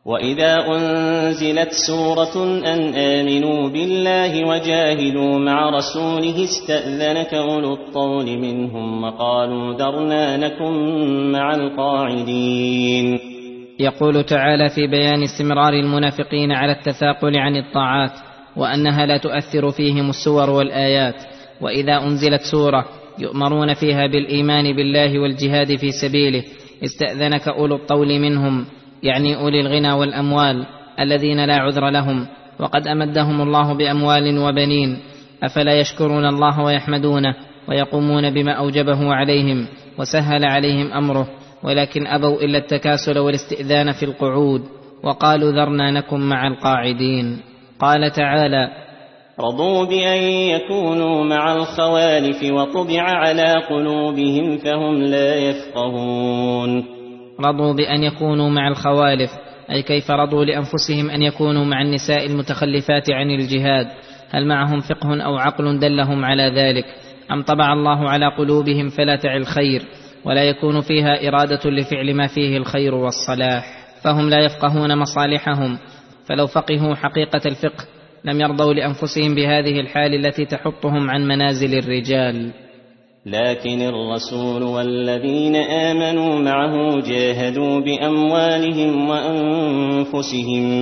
وإذا أنزلت سورة أن آمنوا بالله وجاهدوا مع رسوله استأذنك أولو الطول منهم وقالوا ذرنا نكن مع القاعدين. يقول تعالى في بيان استمرار المنافقين على التثاقل عن الطاعات وأنها لا تؤثر فيهم السور والآيات. وإذا أنزلت سورة يؤمرون فيها بالإيمان بالله والجهاد في سبيله استأذنك أولو الطول منهم، يعني أولي الغنى والأموال الذين لا عذر لهم، وقد أمدهم الله بأموال وبنين، أفلا يشكرون الله ويحمدونه ويقومون بما أوجبه عليهم وسهل عليهم أمره، ولكن أبوا إلا التكاسل والاستئذان في القعود، وقالوا ذرنا نكن مع القاعدين. قال تعالى: رضوا بأن يكونوا مع الخوالف وطبع على قلوبهم فهم لا يفقهون. رضوا بأن يكونوا مع الخوالف، أي كيف رضوا لأنفسهم أن يكونوا مع النساء المتخلفات عن الجهاد؟ هل معهم فقه أو عقل دلهم على ذلك، أم طبع الله على قلوبهم فلا تعي الخير ولا يكون فيها إرادة لفعل ما فيه الخير والصلاح، فهم لا يفقهون مصالحهم؟ فلو فقهوا حقيقة الفقه لم يرضوا لأنفسهم بهذه الحال التي تحطهم عن منازل الرجال. لكن الرسول والذين آمنوا معه جاهدوا بأموالهم وأنفسهم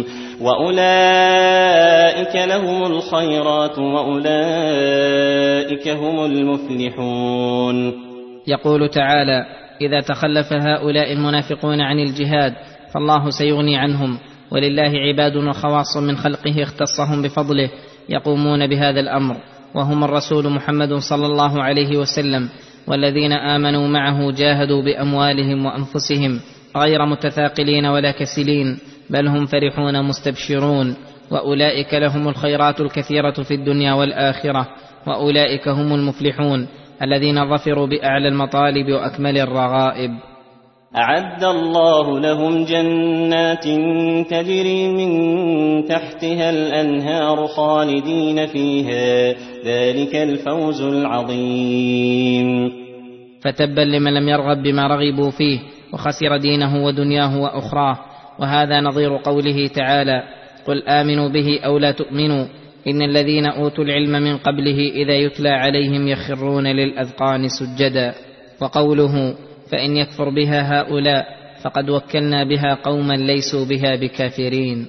وأولئك لهم الخيرات وأولئك هم المفلحون. يقول تعالى: إذا تخلف هؤلاء المنافقون عن الجهاد فالله سيغني عنهم، ولله عباد وخواص من خلقه اختصهم بفضله يقومون بهذا الأمر، وهم الرسول محمد صلى الله عليه وسلم والذين آمنوا معه جاهدوا بأموالهم وأنفسهم غير متثاقلين ولا كسلين، بل هم فرحون مستبشرون، وأولئك لهم الخيرات الكثيرة في الدنيا والآخرة، وأولئك هم المفلحون الذين ظفروا بأعلى المطالب وأكمل الرغائب. أعد الله لهم جنات تجري من تحتها الأنهار خالدين فيها، ذلك الفوز العظيم. فتبا لمن لم يرغب بما رغبوا فيه وخسر دينه ودنياه وأخراه. وهذا نظير قوله تعالى: قل آمنوا به أو لا تؤمنوا إن الذين أوتوا العلم من قبله إذا يتلى عليهم يخرون للأذقان سجدا. وقوله: فإن يكفر بها هؤلاء فقد وكلنا بها قوما ليسوا بها بكافرين.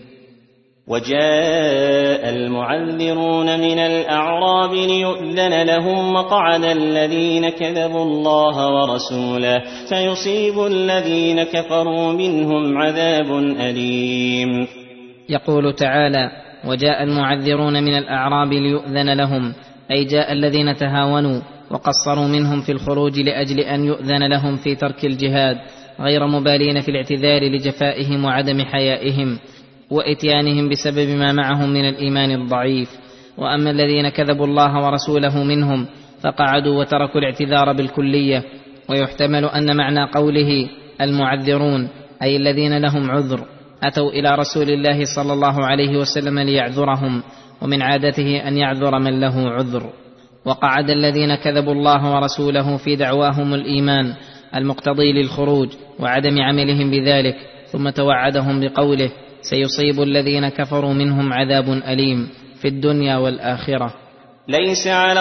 وجاء المعذرون من الأعراب ليؤذن لهم وقعد الذين كذبوا الله ورسوله فيصيب الذين كفروا منهم عذاب أليم. يقول تعالى: وجاء المعذرون من الأعراب ليؤذن لهم، أي جاء الذين تهاونوا وقصروا منهم في الخروج لأجل أن يؤذن لهم في ترك الجهاد، غير مبالين في الاعتذار لجفائهم وعدم حيائهم وإتيانهم بسبب ما معهم من الإيمان الضعيف. وأما الذين كذبوا الله ورسوله منهم فقعدوا وتركوا الاعتذار بالكلية. ويحتمل أن معنى قوله المعذرون أي الذين لهم عذر أتوا إلى رسول الله صلى الله عليه وسلم ليعذرهم، ومن عادته أن يعذر من له عذر. وقعد الذين كذبوا الله ورسوله في دعواهم الإيمان المقتضي للخروج وعدم عملهم بذلك، ثم توعدهم بقوله: سيصيب الذين كفروا منهم عذاب أليم في الدنيا والآخرة. ليس على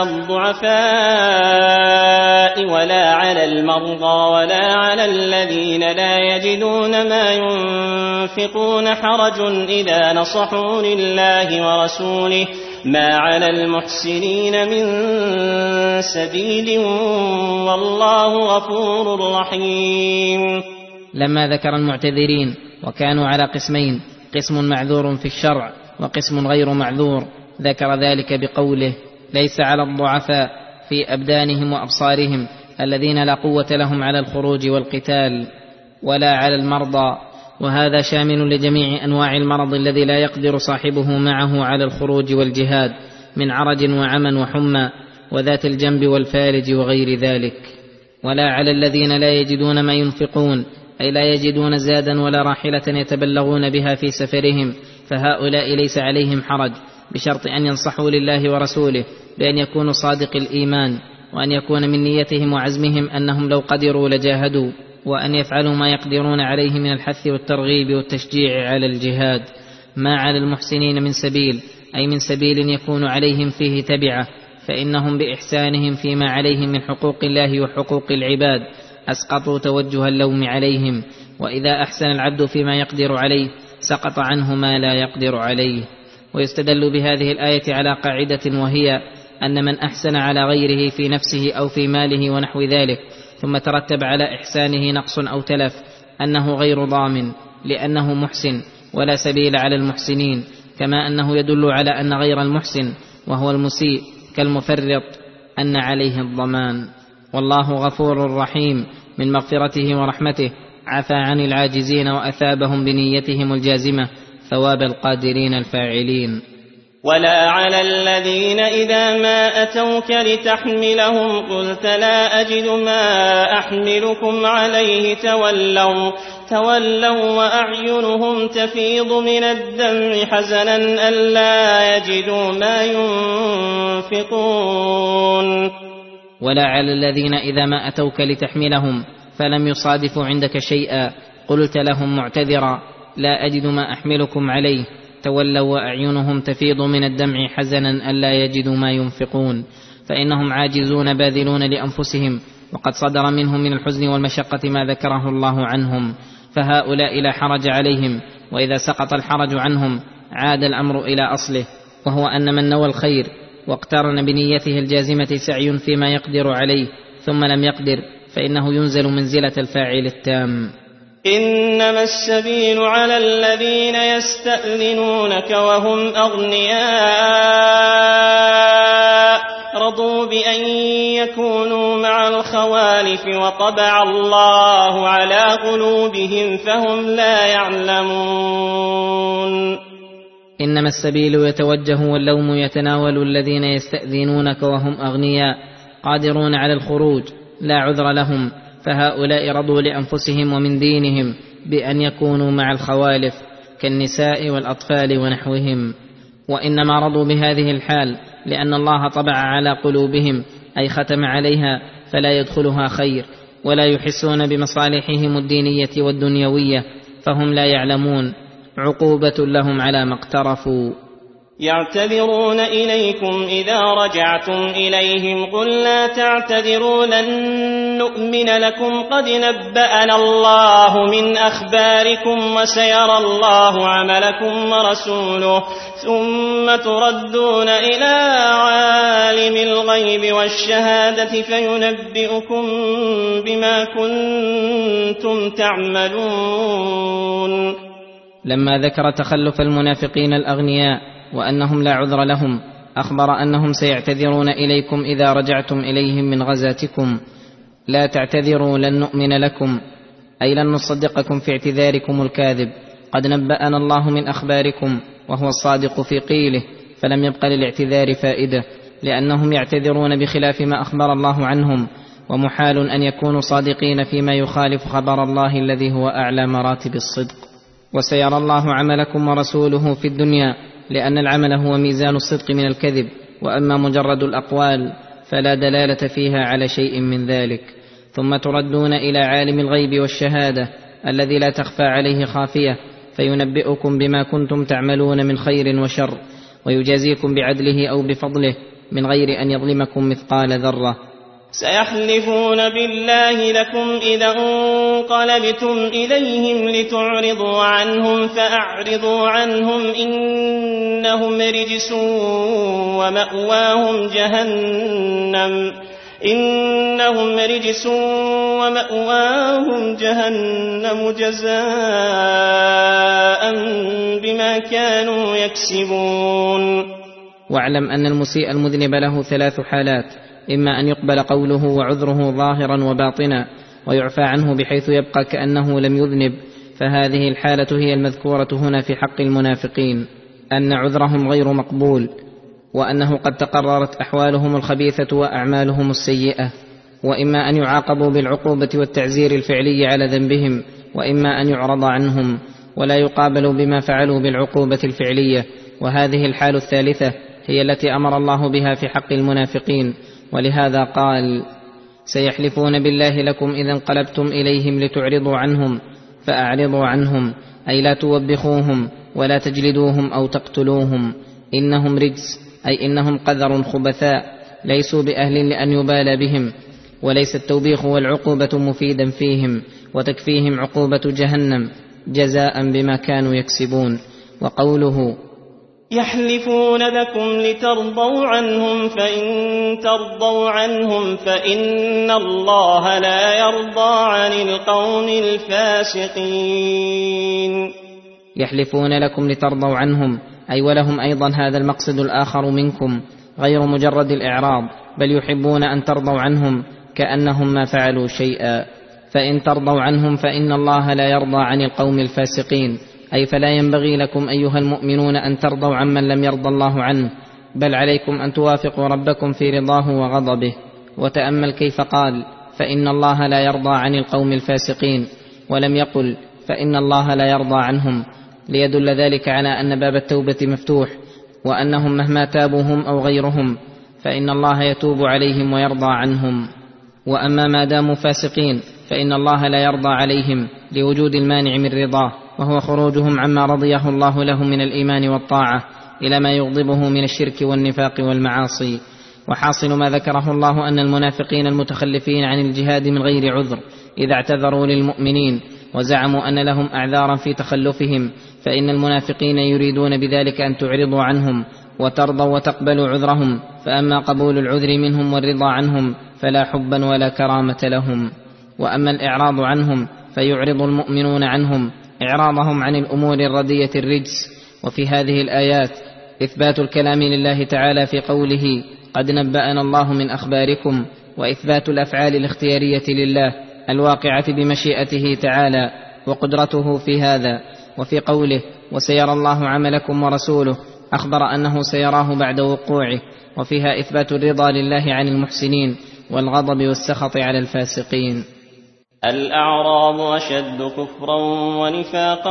الضعفاء ولا على المرضى ولا على الذين لا يجدون ما ينفقون حرج إذا نصحوا لله ورسوله، ما على المحسنين من سبيل والله غفور رحيم. لما ذكر المعتذرين وكانوا على قسمين، قسم معذور في الشرع وقسم غير معذور، ذكر ذلك بقوله: ليس على الضعفاء في أبدانهم وأبصارهم الذين لا قوة لهم على الخروج والقتال، ولا على المرضى، وهذا شامل لجميع أنواع المرض الذي لا يقدر صاحبه معه على الخروج والجهاد من عرج وعمى وحمى وذات الجنب والفارج وغير ذلك. ولا على الذين لا يجدون ما ينفقون، أي لا يجدون زادا ولا راحلة يتبلغون بها في سفرهم، فهؤلاء ليس عليهم حرج، بشرط أن ينصحوا لله ورسوله بأن يكونوا صادق الإيمان، وأن يكون من نيتهم وعزمهم أنهم لو قدروا لجاهدوا، وأن يفعلوا ما يقدرون عليه من الحث والترغيب والتشجيع على الجهاد. ما على المحسنين من سبيل، أي من سبيل يكون عليهم فيه تبعة، فإنهم بإحسانهم فيما عليهم من حقوق الله وحقوق العباد أسقطوا توجه اللوم عليهم، وإذا أحسن العبد فيما يقدر عليه سقط عنه ما لا يقدر عليه. ويستدل بهذه الآية على قاعدة، وهي أن من أحسن على غيره في نفسه أو في ماله ونحو ذلك ثم ترتب على إحسانه نقص أو تلف أنه غير ضامن، لأنه محسن ولا سبيل على المحسنين، كما أنه يدل على أن غير المحسن وهو المسيء كالمفرط أن عليه الضمان. والله غفور رحيم من مغفرته ورحمته، عفى عن العاجزين وأثابهم بنيتهم الجازمة ثواب القادرين الفاعلين. ولا على الذين إذا ما أتوك لتحملهم قلت لا أجد ما أحملكم عليه تولوا وأعينهم تفيض من الدمع حزنا ألا يجدوا ما ينفقون. ولا على الذين إذا ما أتوك لتحملهم فلم يصادفوا عندك شيئا قلت لهم معتذرا لا أجد ما أحملكم عليه تولوا وأعينهم تفيض من الدمع حزنا ألا يجدوا ما ينفقون، فإنهم عاجزون باذلون لأنفسهم، وقد صدر منهم من الحزن والمشقة ما ذكره الله عنهم، فهؤلاء لا حرج عليهم، وإذا سقط الحرج عنهم عاد الأمر إلى أصله، وهو أن من نوى الخير واقترن بنيته الجازمة سعي فيما يقدر عليه ثم لم يقدر فإنه ينزل منزلة الفاعل التام. إنما السبيل على الذين يستأذنونك وهم أغنياء رضوا بأن يكونوا مع الخوالف وطبع الله على قلوبهم فهم لا يعلمون. إنما السبيل يتوجه واللوم يتناول الذين يستأذنونك وهم أغنياء قادرون على الخروج لا عذر لهم، فهؤلاء رضوا لأنفسهم ومن دينهم بأن يكونوا مع الخوالف كالنساء والأطفال ونحوهم، وإنما رضوا بهذه الحال لأن الله طبع على قلوبهم أي ختم عليها فلا يدخلها خير، ولا يحسون بمصالحهم الدينية والدنيوية فهم لا يعلمون، عقوبة لهم على ما اقترفوا. يعتذرون إليكم إذا رجعتم إليهم قل لا تعتذروا لن نؤمن لكم قد نبأنا الله من أخباركم وسيرى الله عملكم ورسوله ثم تردون إلى عالم الغيب والشهادة فينبئكم بما كنتم تعملون. لما ذكر تخلف المنافقين الأغنياء وأنهم لا عذر لهم أخبر أنهم سيعتذرون إليكم إذا رجعتم إليهم من غزاتكم. لا تعتذروا لن نؤمن لكم أي لن نصدقكم في اعتذاركم الكاذب، قد نبأنا الله من أخباركم وهو الصادق في قيله، فلم يبق للاعتذار فائدة لأنهم يعتذرون بخلاف ما أخبر الله عنهم، ومحال أن يكونوا صادقين فيما يخالف خبر الله الذي هو أعلى مراتب الصدق. وسيرى الله عملكم ورسوله في الدنيا لأن العمل هو ميزان الصدق من الكذب، وأما مجرد الأقوال فلا دلالة فيها على شيء من ذلك. ثم تردون إلى عالم الغيب والشهادة الذي لا تخفى عليه خافية فينبئكم بما كنتم تعملون من خير وشر، ويجازيكم بعدله أو بفضله من غير أن يظلمكم مثقال ذرة. سيحلفون بالله لكم إذا انقلبتم إليهم لتعرضوا عنهم فأعرضوا عنهم إنهم رجس ومأواهم جهنم جزاء بما كانوا يكسبون. واعلم أن المسيء المذنب له 3 حالات: إما أن يقبل قوله وعذره ظاهرا وباطنا ويعفى عنه بحيث يبقى كأنه لم يذنب، فهذه الحالة هي المذكورة هنا في حق المنافقين، أن عذرهم غير مقبول، وأنه قد تقررت أحوالهم الخبيثة وأعمالهم السيئة. وإما أن يعاقبوا بالعقوبة والتعزير الفعلي على ذنبهم، وإما أن يعرض عنهم ولا يقابلوا بما فعلوا بالعقوبة الفعلية، وهذه الحال الثالثة هي التي أمر الله بها في حق المنافقين، ولهذا قال: سيحلفون بالله لكم إذا انقلبتم إليهم لتعرضوا عنهم فأعرضوا عنهم، أي لا توبخوهم ولا تجلدوهم أو تقتلوهم، إنهم رجس، أي إنهم قذر خبثاء ليسوا بأهل لأن يبالى بهم، وليس التوبيخ والعقوبة مفيدا فيهم، وتكفيهم عقوبة جهنم جزاء بما كانوا يكسبون. وقوله يحلفون لكم لترضوا عنهم، فإن ترضوا عنهم فإن الله لا يرضى عن القوم الفاسقين. يحلفون لكم لترضوا عنهم، أي ولهم أيضا هذا المقصد الآخر منكم غير مجرد الإعراض، بل يحبون أن ترضوا عنهم كأنهم ما فعلوا شيئا. فإن ترضوا عنهم فإن الله لا يرضى عن القوم الفاسقين، أي فلا ينبغي لكم أيها المؤمنون أن ترضوا عمن لم يرضى الله عنه، بل عليكم أن توافقوا ربكم في رضاه وغضبه. وتأمل كيف قال فإن الله لا يرضى عن القوم الفاسقين، ولم يقل فإن الله لا يرضى عنهم، ليدل ذلك على أن باب التوبة مفتوح، وأنهم مهما تابوا هم أو غيرهم فإن الله يتوب عليهم ويرضى عنهم. وأما ما داموا فاسقين فإن الله لا يرضى عليهم لوجود المانع من رضاه، وهو خروجهم عما رضيه الله لهم من الإيمان والطاعة إلى ما يغضبه من الشرك والنفاق والمعاصي. وحاصل ما ذكره الله أن المنافقين المتخلفين عن الجهاد من غير عذر إذا اعتذروا للمؤمنين وزعموا أن لهم أعذارا في تخلفهم، فإن المنافقين يريدون بذلك أن تعرضوا عنهم وترضوا وتقبلوا عذرهم، فأما قبول العذر منهم والرضا عنهم فلا حبا ولا كرامة لهم. وأما الإعراض عنهم فيعرض المؤمنون عنهم إعراضهم عن الأمور الردية الرجس. وفي هذه الآيات إثبات الكلام لله تعالى في قوله قد نبأنا الله من أخباركم، وإثبات الأفعال الاختيارية لله الواقعة بمشيئته تعالى وقدرته في هذا. وفي قوله وسيرى الله عملكم ورسوله أخبر أنه سيراه بعد وقوعه، وفيها إثبات الرضا لله عن المحسنين والغضب والسخط على الفاسقين. الأعراب أشد كفرا ونفاقا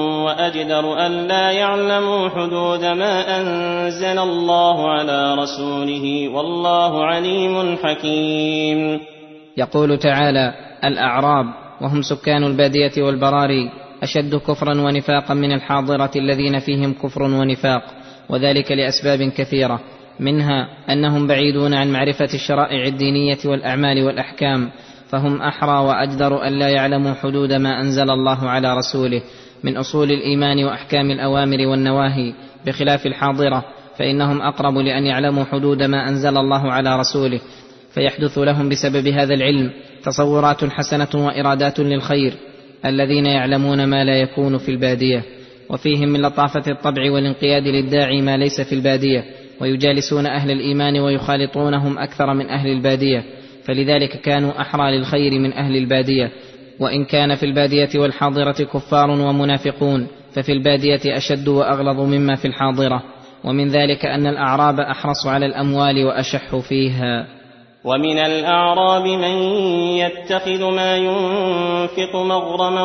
وأجدر أن لا يعلموا حدود ما أنزل الله على رسوله والله عليم حكيم. يقول تعالى الأعراب وهم سكان البادية والبراري أشد كفرا ونفاقا من الحاضرة الذين فيهم كفر ونفاق، وذلك لأسباب كثيرة، منها أنهم بعيدون عن معرفة الشرائع الدينية والأعمال والأحكام، فهم أحرى وأجدر أن لا يعلموا حدود ما أنزل الله على رسوله من أصول الإيمان وأحكام الأوامر والنواهي، بخلاف الحاضرة فإنهم أقرب لأن يعلموا حدود ما أنزل الله على رسوله، فيحدث لهم بسبب هذا العلم تصورات حسنة وإرادات للخير، الذين يعلمون ما لا يكون في البادية. وفيهم من لطافة الطبع والانقياد للداعي ما ليس في البادية، ويجالسون أهل الإيمان ويخالطونهم أكثر من أهل البادية، فلذلك كانوا أحرى للخير من أهل البادية. وإن كان في البادية والحاضرة كفار ومنافقون، ففي البادية أشد وأغلظ مما في الحاضرة. ومن ذلك أن الأعراب أحرص على الأموال وأشح فيها. ومن الأعراب من يتخذ ما ينفق مغرما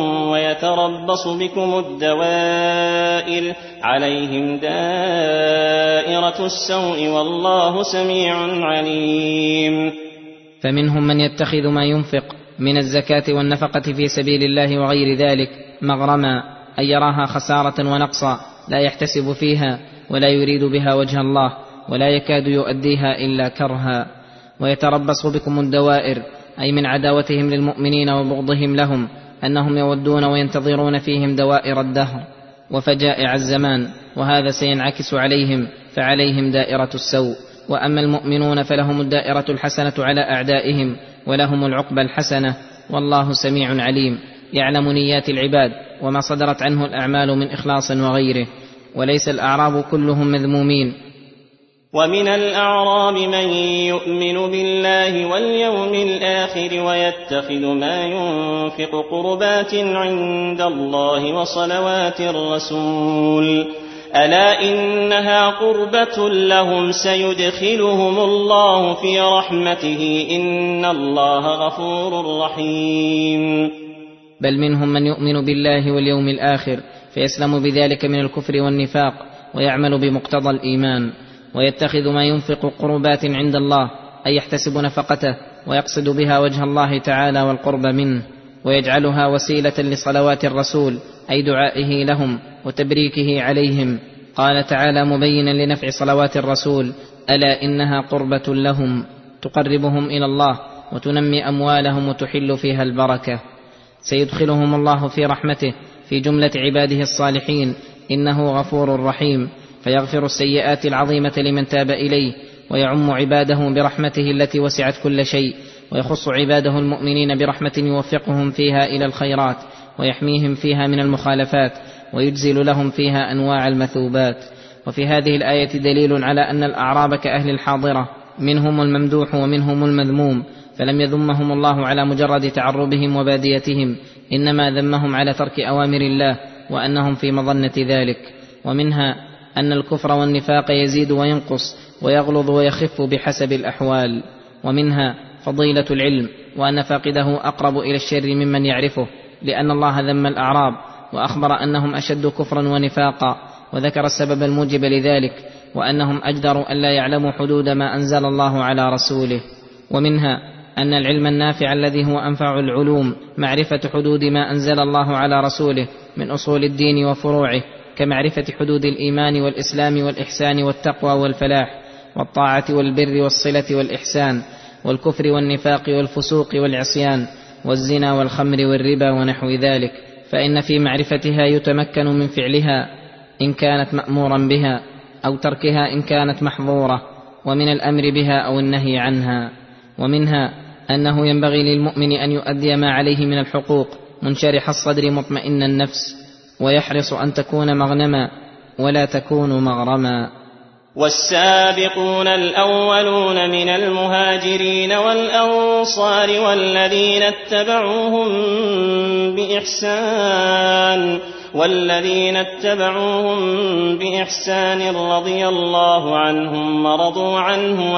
ويتربص بكم الدوائر عليهم دائرة السوء والله سميع عليم. فمنهم من يتخذ ما ينفق من الزكاة والنفقة في سبيل الله وغير ذلك مغرما، أن يراها خسارة ونقصا لا يحتسب فيها ولا يريد بها وجه الله ولا يكاد يؤديها إلا كرها. ويتربص بكم الدوائر، أي من عداوتهم للمؤمنين وبغضهم لهم أنهم يودون وينتظرون فيهم دوائر الدهر وفجائع الزمان، وهذا سينعكس عليهم، فعليهم دائرة السوء. وأما المؤمنون فلهم الدائرة الحسنة على أعدائهم ولهم العقبى الحسنة، والله سميع عليم، يعلم نيات العباد وما صدرت عنه الأعمال من إخلاص وغيره. وليس الأعراب كلهم مذمومين. ومن الأعراب من يؤمن بالله واليوم الآخر ويتخذ ما ينفق قربات عند الله وصلوات الرسول، ألا إنها قربة لهم سيدخلهم الله في رحمته إن الله غفور رحيم. بل منهم من يؤمن بالله واليوم الآخر فيسلم بذلك من الكفر والنفاق ويعمل بمقتضى الإيمان، ويتخذ ما ينفق قربات عند الله، أي يحتسب نفقته ويقصد بها وجه الله تعالى والقرب منه، ويجعلها وسيلة لصلوات الرسول أي دعائه لهم وتبريكه عليهم. قال تعالى مبينا لنفع صلوات الرسول: ألا إنها قربة لهم تقربهم إلى الله وتنمي أموالهم وتحل فيها البركة. سيدخلهم الله في رحمته في جملة عباده الصالحين، إنه غفور رحيم، فيغفر السيئات العظيمة لمن تاب إليه، ويعم عباده برحمته التي وسعت كل شيء، ويخص عباده المؤمنين برحمة يوفقهم فيها إلى الخيرات ويحميهم فيها من المخالفات، ويجزل لهم فيها أنواع المثوبات. وفي هذه الآية دليل على أن الأعراب كأهل الحاضرة، منهم الممدوح ومنهم المذموم، فلم يذمهم الله على مجرد تعربهم وباديتهم، إنما ذمهم على ترك أوامر الله وأنهم في مظنة ذلك. ومنها أن الكفر والنفاق يزيد وينقص ويغلظ ويخف بحسب الأحوال. ومنها فضيلة العلم، وأن فاقده أقرب إلى الشر ممن يعرفه، لأن الله ذم الأعراب وأخبر أنهم أشد كفرا ونفاقا، وذكر السبب الموجب لذلك، وأنهم أجدروا ألا يعلموا حدود ما أنزل الله على رسوله. ومنها أن العلم النافع الذي هو أنفع العلوم معرفة حدود ما أنزل الله على رسوله من أصول الدين وفروعه، كمعرفة حدود الإيمان والإسلام والإحسان والتقوى والفلاح والطاعة والبر والصلة والإحسان، والكفر والنفاق والفسوق والعصيان والزنا والخمر والربا ونحو ذلك، فإن في معرفتها يتمكن من فعلها إن كانت مأمورا بها، أو تركها إن كانت محظورة، ومن الأمر بها أو النهي عنها. ومنها أنه ينبغي للمؤمن أن يؤدي ما عليه من الحقوق منشرح الصدر مطمئن النفس، ويحرص أن تكون مغنما ولا تكون مغرما. والسابقون الأولون من المهاجرين والأنصار والذين اتبعوهم بإحسان رضي الله عنهم ورضوا عنه،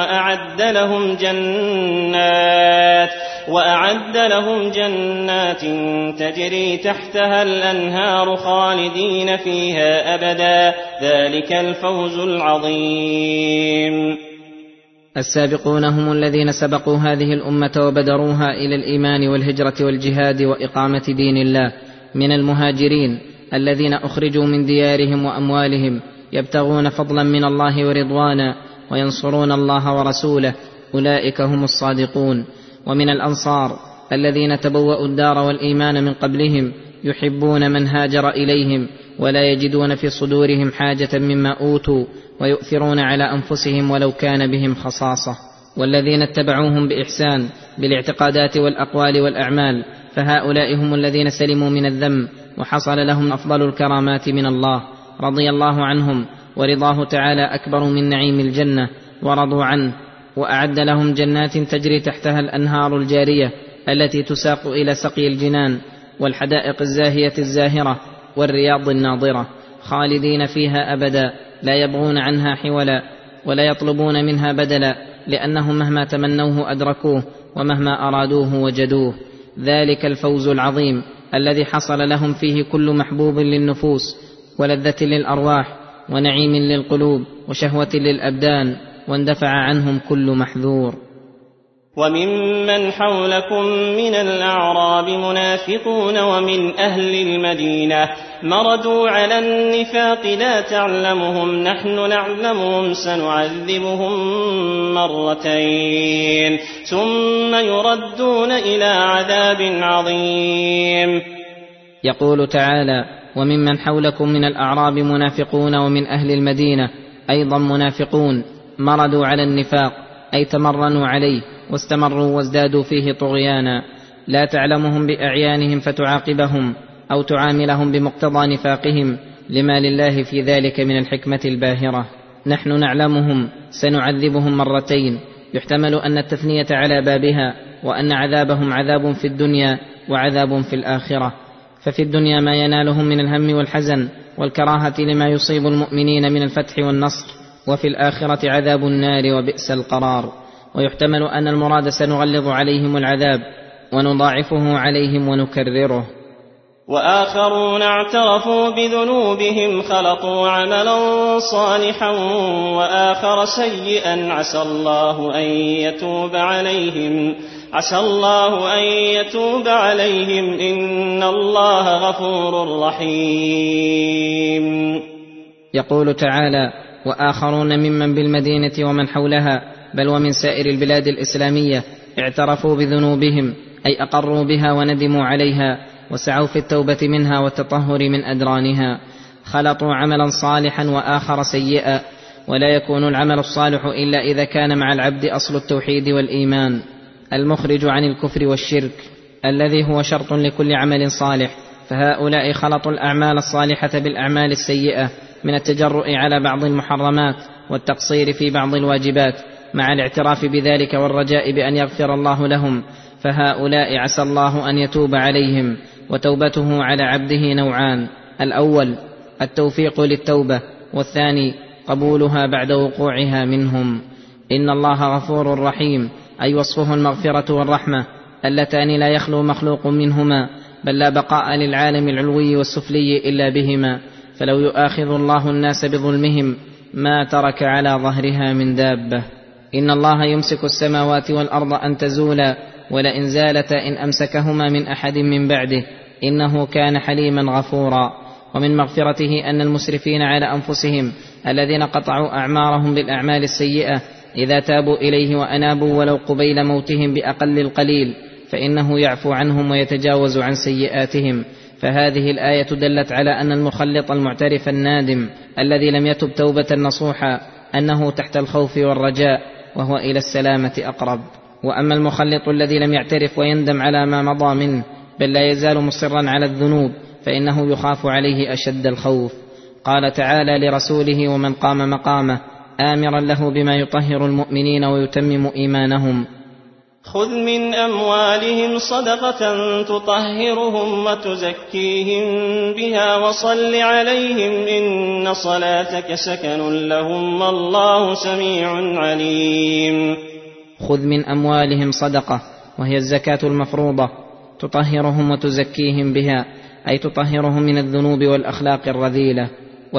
وأعد لهم جنات تجري تحتها الأنهار خالدين فيها أبدا، ذلك الفوز العظيم. السابقون هم الذين سبقوا هذه الأمة وبدروها إلى الإيمان والهجرة والجهاد وإقامة دين الله، من المهاجرين الذين أخرجوا من ديارهم وأموالهم يبتغون فضلا من الله ورضوانا وينصرون الله ورسوله، أولئك هم الصادقون. ومن الأنصار الذين تبوأوا الدار والإيمان من قبلهم يحبون من هاجر إليهم ولا يجدون في صدورهم حاجة مما أوتوا ويؤثرون على أنفسهم ولو كان بهم خصاصة. والذين اتبعوهم بإحسان بالاعتقادات والأقوال والأعمال، فهؤلاء هم الذين سلموا من الذم وحصل لهم أفضل الكرامات من الله، رضي الله عنهم، ورضاه تعالى أكبر من نعيم الجنة، ورضوا عنه، وأعد لهم جنات تجري تحتها الأنهار الجارية التي تساق إلى سقي الجنان، والحدائق الزاهية الزاهرة، والرياض الناضرة، خالدين فيها أبدا، لا يبغون عنها حولا ولا يطلبون منها بدلا، لأنهم مهما تمنوه أدركوه ومهما أرادوه وجدوه. ذلك الفوز العظيم الذي حصل لهم فيه كل محبوب للنفوس ولذة للأرواح ونعيم للقلوب وشهوة للأبدان، واندفع عنهم كل محذور. وممن حولكم من الأعراب منافقون ومن أهل المدينة مردوا على النفاق لا تعلمهم نحن نعلمهم سنعذبهم مرتين ثم يردون إلى عذاب عظيم. يقول تعالى: وممن حولكم من الأعراب منافقون ومن أهل المدينة أيضا منافقون، مردوا على النفاق أي تمرنوا عليه واستمروا وازدادوا فيه طغيانا، لا تعلمهم بأعيانهم فتعاقبهم أو تعاملهم بمقتضى نفاقهم، لما لله في ذلك من الحكمة الباهرة. نحن نعلمهم سنعذبهم مرتين، يحتمل أن التثنية على بابها، وأن عذابهم عذاب في الدنيا وعذاب في الآخرة. ففي الدنيا ما ينالهم من الهم والحزن والكراهة لما يصيب المؤمنين من الفتح والنصر، وفي الآخرة عذاب النار وبئس القرار. ويحتمل أن المراد سنغلظ عليهم العذاب ونضاعفه عليهم ونكرره. وآخرون اعترفوا بذنوبهم خلقوا عملا صالحا وآخر سيئا عسى الله أن يتوب عليهم عسى الله أن يتوب عليهم إن الله غفور رحيم. يقول تعالى: وآخرون ممن بالمدينة ومن حولها بل ومن سائر البلاد الإسلامية اعترفوا بذنوبهم، أي أقروا بها وندموا عليها وسعوا في التوبة منها والتطهر من أدرانها، خلطوا عملا صالحا وآخر سيئا، ولا يكون العمل الصالح إلا إذا كان مع العبد أصل التوحيد والإيمان المخرج عن الكفر والشرك الذي هو شرط لكل عمل صالح. فهؤلاء خلطوا الأعمال الصالحة بالأعمال السيئة من التجرؤ على بعض المحرمات والتقصير في بعض الواجبات مع الاعتراف بذلك والرجاء بأن يغفر الله لهم، فهؤلاء عسى الله أن يتوب عليهم. وتوبته على عبده نوعان: الأول التوفيق للتوبة، والثاني قبولها بعد وقوعها منهم. إن الله غفور رحيم، أي وصفه المغفرة والرحمة اللتان لا يخلو مخلوق منهما، بل لا بقاء للعالم العلوي والسفلي إلا بهما. فلو يؤاخذ الله الناس بظلمهم ما ترك على ظهرها من دابة. إن الله يمسك السماوات والأرض أن تزولا ولئن زالتا إن أمسكهما من أحد من بعده إنه كان حليما غفورا. ومن مغفرته أن المسرفين على أنفسهم الذين قطعوا أعمارهم بالأعمال السيئة إذا تابوا إليه وأنابوا ولو قبيل موتهم بأقل القليل فإنه يعفو عنهم ويتجاوز عن سيئاتهم. فهذه الآية دلت على أن المخلط المعترف النادم الذي لم يتب توبة نصوحا أنه تحت الخوف والرجاء وهو إلى السلامة أقرب. وأما المخلط الذي لم يعترف ويندم على ما مضى منه بل لا يزال مصرا على الذنوب فإنه يخاف عليه أشد الخوف. قال تعالى لرسوله ومن قام مقامه آمرا له بما يطهر المؤمنين ويتمم إيمانهم: خذ من أموالهم صدقة تطهرهم وتزكيهم بها وصل عليهم إن صلاتك سكن لهم والله سميع عليم. خذ من أموالهم صدقة، وهي الزكاة المفروضة، تطهرهم وتزكيهم بها، أي تطهرهم من الذنوب والأخلاق الرذيلة،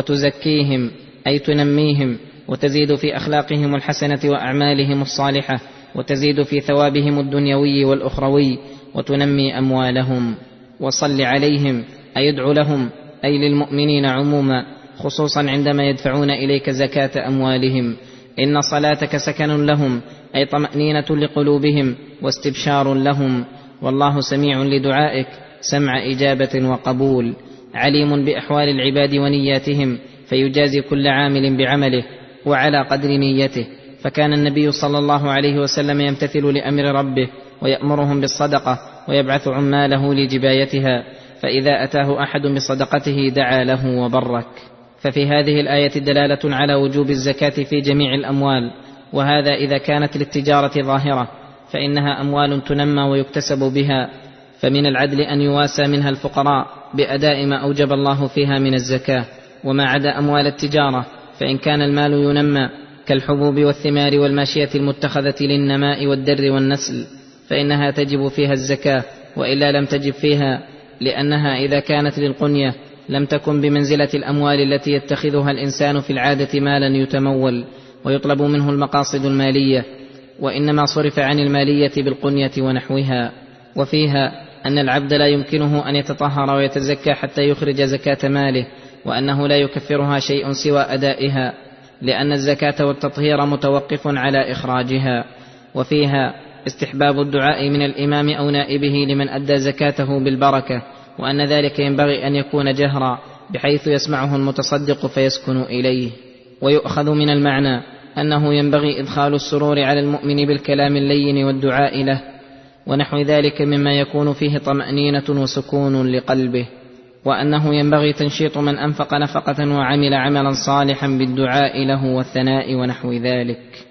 وتزكيهم أي تنميهم وتزيد في أخلاقهم الحسنة وأعمالهم الصالحة، وتزيد في ثوابهم الدنيوي والأخروي، وتنمي أموالهم. وصل عليهم أي ادع لهم، أي للمؤمنين عموما، خصوصا عندما يدفعون إليك زكاة أموالهم. إن صلاتك سكن لهم، أي طمأنينة لقلوبهم واستبشار لهم. والله سميع لدعائك سمع إجابة وقبول، عليم بأحوال العباد ونياتهم، فيجازي كل عامل بعمله وعلى قدر نيته. فكان النبي صلى الله عليه وسلم يمتثل لأمر ربه ويأمرهم بالصدقة ويبعث عماله لجبايتها، فإذا أتاه أحد بصدقته دعا له وبرك. ففي هذه الآية دلالة على وجوب الزكاة في جميع الأموال، وهذا إذا كانت للتجارة ظاهرة، فإنها أموال تنمى ويكتسب بها، فمن العدل أن يواسى منها الفقراء بأداء ما أوجب الله فيها من الزكاة. وما عدا أموال التجارة فإن كان المال ينمى كالحبوب والثمار والماشية المتخذة للنماء والدر والنسل فإنها تجب فيها الزكاة، وإلا لم تجب فيها، لأنها إذا كانت للقنية لم تكن بمنزلة الأموال التي يتخذها الإنسان في العادة مالا يتمول ويطلب منه المقاصد المالية، وإنما صرف عن المالية بالقنية ونحوها. وفيها أن العبد لا يمكنه أن يتطهر ويتزكى حتى يخرج زكاة ماله، وأنه لا يكفرها شيء سوى أدائها، لأن الزكاة والتطهير متوقف على إخراجها. وفيها استحباب الدعاء من الإمام أو نائبه لمن أدى زكاته بالبركة، وأن ذلك ينبغي أن يكون جهرا بحيث يسمعه المتصدق فيسكن إليه. ويؤخذ من المعنى أنه ينبغي إدخال السرور على المؤمن بالكلام اللين والدعاء له ونحو ذلك مما يكون فيه طمأنينة وسكون لقلبه، وأنه ينبغي تنشيط من أنفق نفقة وعمل عملا صالحا بالدعاء له والثناء ونحو ذلك.